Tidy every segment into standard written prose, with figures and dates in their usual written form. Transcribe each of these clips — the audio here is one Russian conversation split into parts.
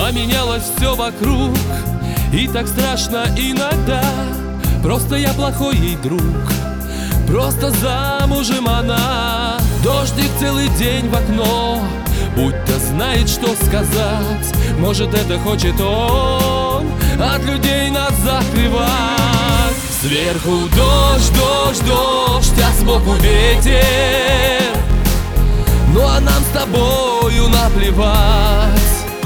Поменялось все вокруг, и так страшно иногда. Просто я плохой ей друг, просто замужем она. Дождик целый день в окно, будто знает, что сказать. Может, это хочет он от людей нас закрывать. Сверху дождь, дождь, дождь, а сбоку ветер. Ну а нам с тобою наплевать.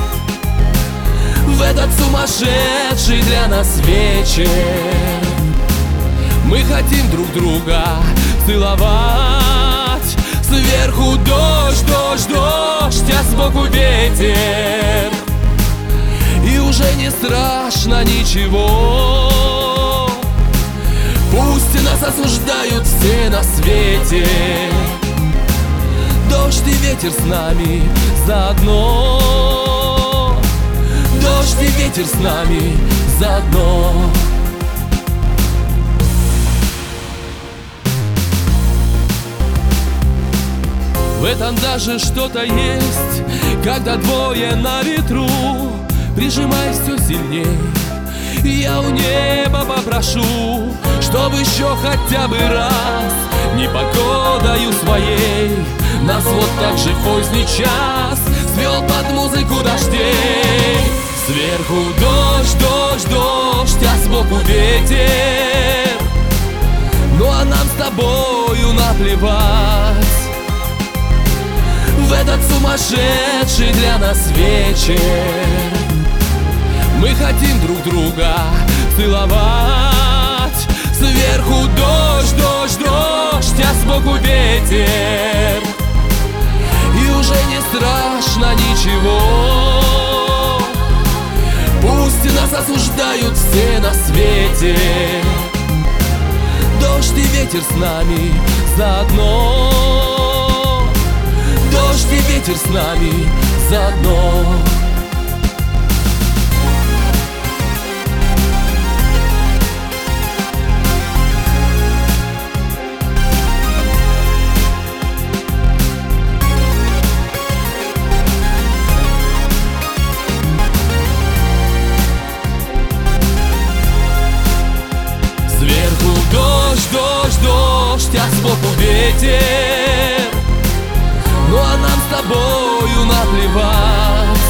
В этот сумасшедший для нас вечер мы хотим друг друга целовать. Сверху дождь, дождь, дождь, а сбоку ветер. И уже не страшно ничего. Пусть нас осуждают все на свете. Дождь и ветер с нами заодно. Дождь и ветер с нами заодно. В этом даже что-то есть, когда двое на ветру. Прижимаясь все сильней, я у неба попрошу, чтобы еще хотя бы раз непогодою своей нас вот так же в поздний час свел под музыку дождей. Сверху дождь, дождь, дождь, а сбоку ветер. Ну а нам с тобою наплевать. В этот сумасшедший для нас вечер мы хотим друг друга целовать. Сверху дождь, дождь, дождь, а сбоку ветер. И уже не страшно ничего. Пусть нас осуждают все на свете. Дождь и ветер с нами заодно. Дождь и ветер с нами заодно. Сверху дождь, дождь, дождь, а сбоку ветер. Ну а нам с тобою наплевать.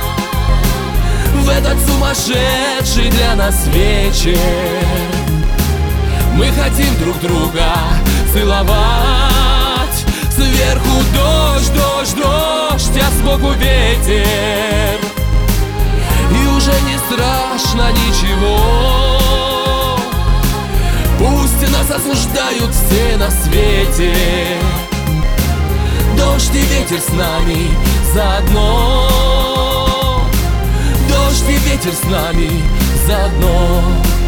В этот сумасшедший для нас вечер мы хотим друг друга целовать. Сверху дождь, дождь, дождь, а сбоку ветер. И уже не страшно ничего. Пусть нас осуждают все на свете. Дождь и ветер с нами заодно. Дождь и ветер с нами заодно.